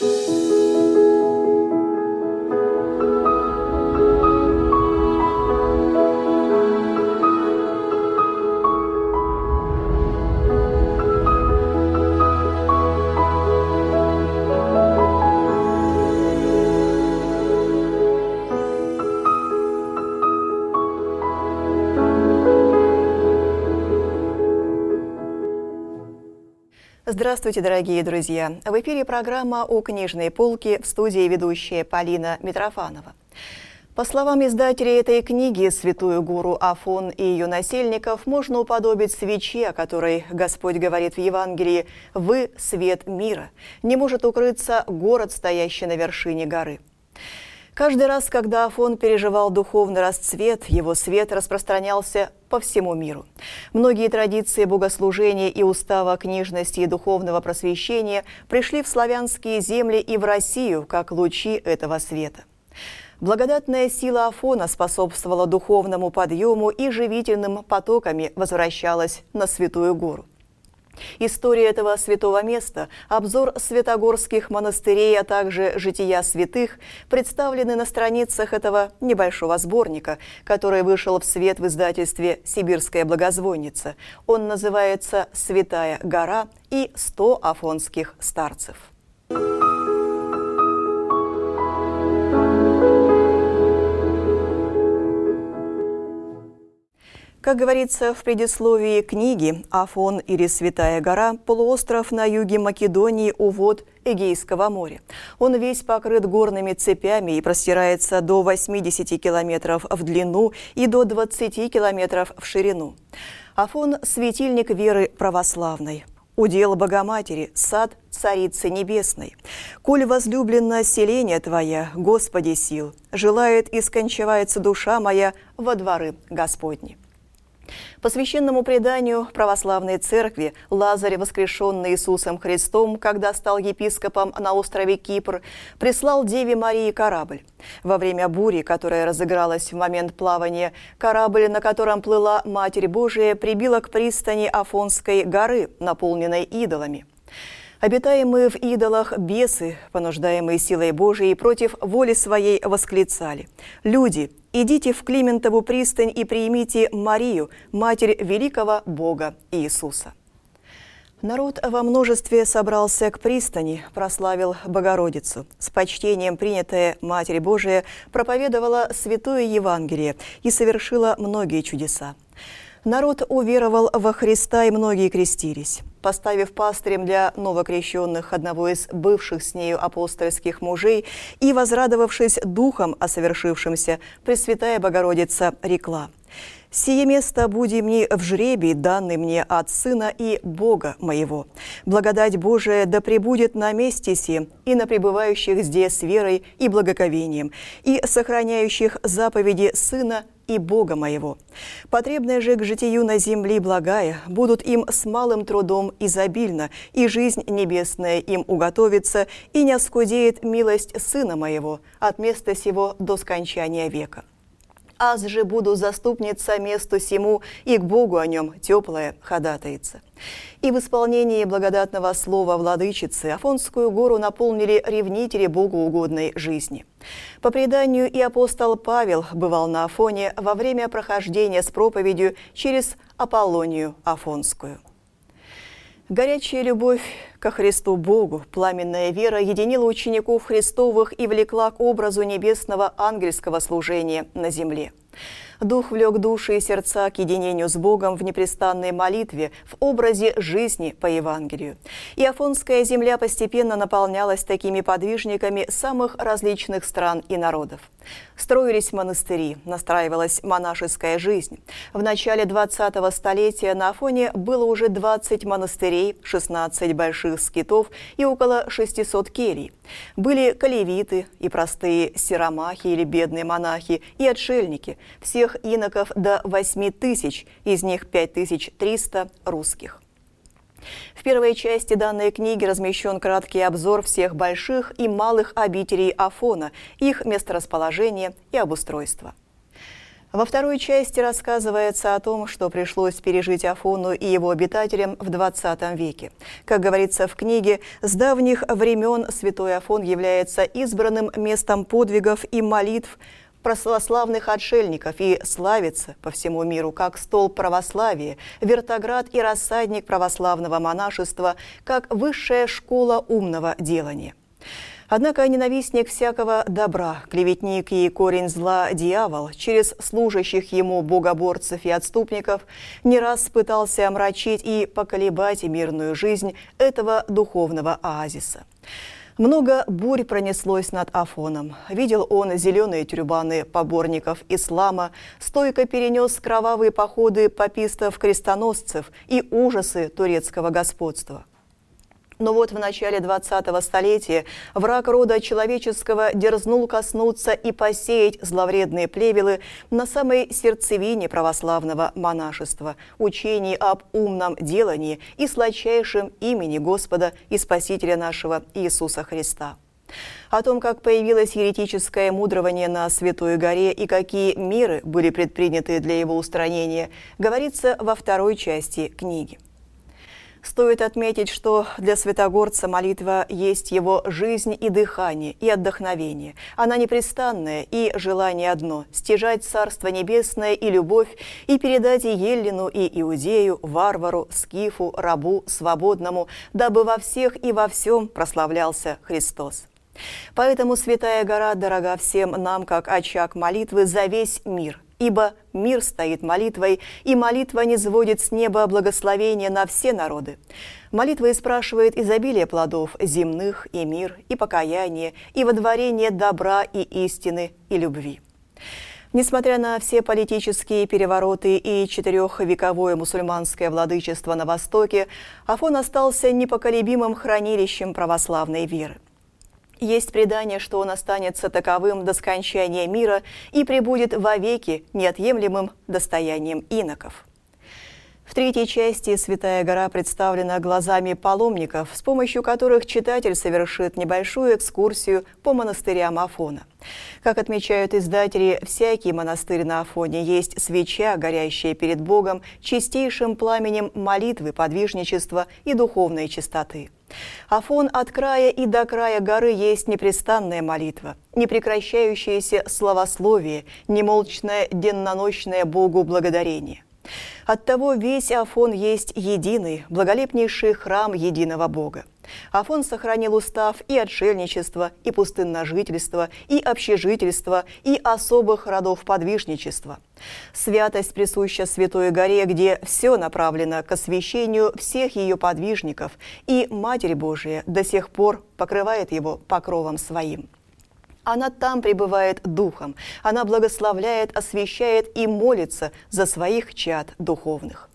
Здравствуйте, дорогие друзья! В эфире программа «У книжной полки», в студии ведущая Полина Митрофанова. По словам издателей этой книги, святую гору Афон и ее насельников можно уподобить свече, о которой Господь говорит в Евангелии: «Вы – свет мира, не может укрыться город, стоящий на вершине горы». Каждый раз, когда Афон переживал духовный расцвет, его свет распространялся по всему миру. Многие традиции богослужения и устава книжности и духовного просвещения пришли в славянские земли и в Россию, как лучи этого света. Благодатная сила Афона способствовала духовному подъему и живительным потоками возвращалась на Святую Гору. История этого святого места, обзор святогорских монастырей, а также жития святых представлены на страницах этого небольшого сборника, который вышел в свет в издательстве «Сибирская благозвонница». Он называется «Святая гора и 100 афонских старцев». Как говорится в предисловии книги, Афон или Святая гора – полуостров на юге Македонии у вод Эгейского моря. Он весь покрыт горными цепями и простирается до 80 километров в длину и до 20 километров в ширину. Афон – светильник веры православной. Удел Богоматери, сад Царицы Небесной. «Коль возлюблено селение Твоя, Господи сил, желает и скончивается душа моя во дворы Господни». По священному преданию православной церкви Лазарь, воскрешенный Иисусом Христом, когда стал епископом на острове Кипр, прислал Деве Марии корабль. Во время бури, которая разыгралась в момент плавания, корабль, на котором плыла Матерь Божия, прибила к пристани Афонской горы, наполненной идолами. Обитаемые в идолах бесы, понуждаемые силой Божией, против воли своей восклицали: «Люди, идите в Климентову пристань и примите Марию, Матерь великого Бога Иисуса». Народ во множестве собрался к пристани, прославил Богородицу. С почтением принятая Матерь Божия проповедовала святое Евангелие и совершила многие чудеса. Народ уверовал во Христа, и многие крестились. Поставив пастырем для новокрещенных одного из бывших с нею апостольских мужей и возрадовавшись духом о совершившемся, Пресвятая Богородица рекла: «Сие место буди мне в жребий, данный мне от Сына и Бога моего. Благодать Божия да пребудет на месте сем и на пребывающих здесь с верой и благоговением, и сохраняющих заповеди Сына и Бога моего. Потребная же к житию на земли благая, будут им с малым трудом изобильно, и жизнь небесная им уготовится, и не оскудеет милость Сына моего от места сего до скончания века. Аз же буду заступница месту сему, и к Богу о нем теплое ходатается». И в исполнении благодатного слова владычицы Афонскую гору наполнили ревнители богоугодной жизни. По преданию, и апостол Павел бывал на Афоне во время прохождения с проповедью через Аполлонию Афонскую. Горячая любовь ко Христу Богу, пламенная вера единила учеников Христовых и влекла к образу небесного ангельского служения на земле. Дух влек души и сердца к единению с Богом в непрестанной молитве, в образе жизни по Евангелию. И Афонская земля постепенно наполнялась такими подвижниками самых различных стран и народов. Строились монастыри, настраивалась монашеская жизнь. В начале 20-го столетия на Афоне было уже 20 монастырей, 16 больших скитов и около 600 келий. Были колевиты и простые сиромахи или бедные монахи, и отшельники, всех иноков до 8000, из них 5300 русских. В первой части данной книги размещен краткий обзор всех больших и малых обителей Афона, их месторасположения и обустройства. Во второй части рассказывается о том, что пришлось пережить Афону и его обитателям в XX веке. Как говорится в книге, с давних времен святой Афон является избранным местом подвигов и молитв православных отшельников и славится по всему миру как столб православия, вертоград и рассадник православного монашества, как высшая школа умного делания. Однако ненавистник всякого добра, клеветник и корень зла дьявол, через служащих ему богоборцев и отступников, не раз пытался омрачить и поколебать мирную жизнь этого духовного оазиса. Много бурь пронеслось над Афоном. Видел он зеленые тюрбаны поборников ислама, стойко перенес кровавые походы папистов-крестоносцев и ужасы турецкого господства. Но вот в начале 20-го столетия враг рода человеческого дерзнул коснуться и посеять зловредные плевелы на самой сердцевине православного монашества, учений об умном делании и сладчайшем имени Господа и Спасителя нашего Иисуса Христа. О том, как появилось еретическое мудрование на Святой горе и какие меры были предприняты для его устранения, говорится во второй части книги. Стоит отметить, что для святогорца молитва есть его жизнь и дыхание, и отдохновение. Она непрестанная, и желание одно – стяжать Царство Небесное и любовь, и передать и Еллину, и Иудею, варвару, скифу, рабу, свободному, дабы во всех и во всем прославлялся Христос. Поэтому Святая гора дорога всем нам, как очаг молитвы за весь мир. Ибо мир стоит молитвой, и молитва низводит с неба благословение на все народы. Молитва испрашивает изобилие плодов земных, и мир, и покаяние, и водворение добра, и истины, и любви. Несмотря на все политические перевороты и четырехвековое мусульманское владычество на Востоке, Афон остался непоколебимым хранилищем православной веры. Есть предание, что он останется таковым до скончания мира и пребудет вовеки неотъемлемым достоянием иноков. В третьей части Святая гора представлена глазами паломников, с помощью которых читатель совершит небольшую экскурсию по монастырям Афона. Как отмечают издатели, всякий монастырь на Афоне есть свеча, горящая перед Богом чистейшим пламенем молитвы, подвижничества и духовной чистоты. Афон от края и до края горы есть непрестанная молитва, непрекращающееся славословие, немолчное денноночное Богу благодарение. Оттого весь Афон есть единый, благолепнейший храм единого Бога. Афон сохранил устав и отшельничества, и пустынножительства, и общежительства, и особых родов подвижничества. Святость присуща Святой горе, где все направлено к освящению всех ее подвижников, и Матерь Божия до сих пор покрывает его покровом своим. Она там пребывает духом, она благословляет, освящает и молится за своих чад духовных.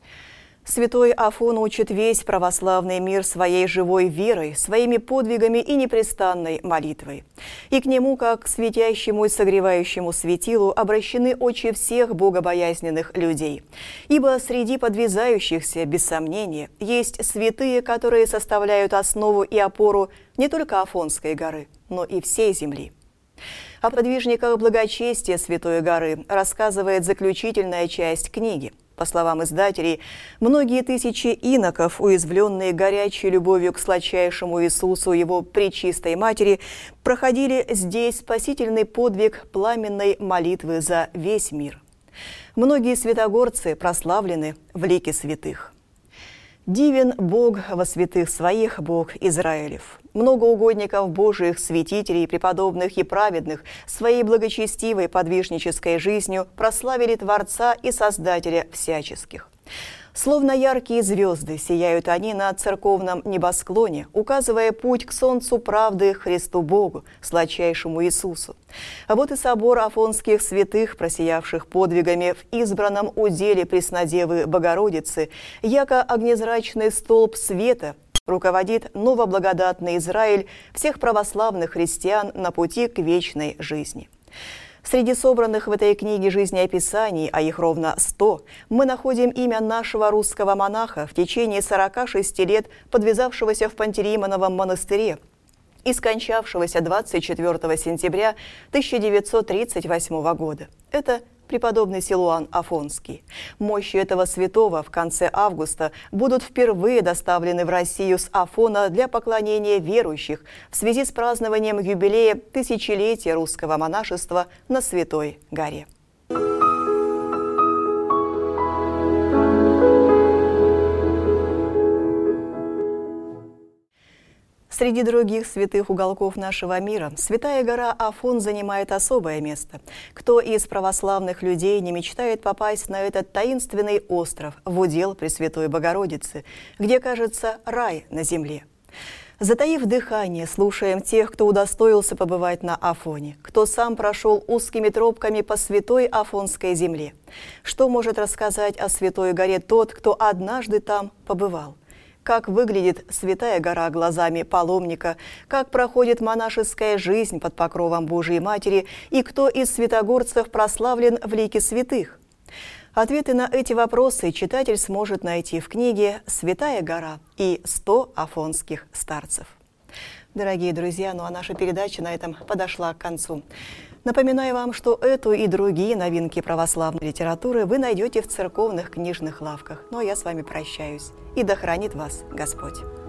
Святой Афон учит весь православный мир своей живой верой, своими подвигами и непрестанной молитвой. И к нему, как к светящему и согревающему светилу, обращены очи всех богобоязненных людей. Ибо среди подвязающихся, без сомнения, есть святые, которые составляют основу и опору не только Афонской горы, но и всей земли. О подвижниках благочестия Святой горы рассказывает заключительная часть книги. По словам издателей, многие тысячи иноков, уязвленные горячей любовью к сладчайшему Иисусу, его пречистой матери, проходили здесь спасительный подвиг пламенной молитвы за весь мир. Многие святогорцы прославлены в лике святых. Дивен Бог во святых своих, Бог Израилев. Много угодников Божиих, святителей, преподобных и праведных своей благочестивой подвижнической жизнью прославили Творца и Создателя всяческих. Словно яркие звезды сияют они на церковном небосклоне, указывая путь к солнцу правды Христу Богу, сладчайшему Иисусу. А вот и собор афонских святых, просиявших подвигами в избранном уделе Преснодевы Богородицы, яко огнезрачный столб света, руководит новоблагодатный Израиль всех православных христиан на пути к вечной жизни. Среди собранных в этой книге жизнеописаний, а их ровно 100, мы находим имя нашего русского монаха, в течение 46 лет подвязавшегося в Пантелеймоновом монастыре и скончавшегося 24 сентября 1938 года. Это преподобный Силуан Афонский. Мощи этого святого в конце августа будут впервые доставлены в Россию с Афона для поклонения верующих в связи с празднованием юбилея тысячелетия русского монашества на Святой горе. Среди других святых уголков нашего мира Святая гора Афон занимает особое место. Кто из православных людей не мечтает попасть на этот таинственный остров в удел Пресвятой Богородицы, где, кажется, рай на земле? Затаив дыхание, слушаем тех, кто удостоился побывать на Афоне, кто сам прошел узкими тропками по святой Афонской земле. Что может рассказать о Святой горе тот, кто однажды там побывал? Как выглядит Святая гора глазами паломника, как проходит монашеская жизнь под покровом Божией Матери и кто из святогорцев прославлен в лике святых? Ответы на эти вопросы читатель сможет найти в книге «Святая гора» и «100 афонских старцев». Дорогие друзья, ну а наша передача на этом подошла к концу. Напоминаю вам, что эту и другие новинки православной литературы вы найдете в церковных книжных лавках. Ну а я с вами прощаюсь. И да хранит вас Господь!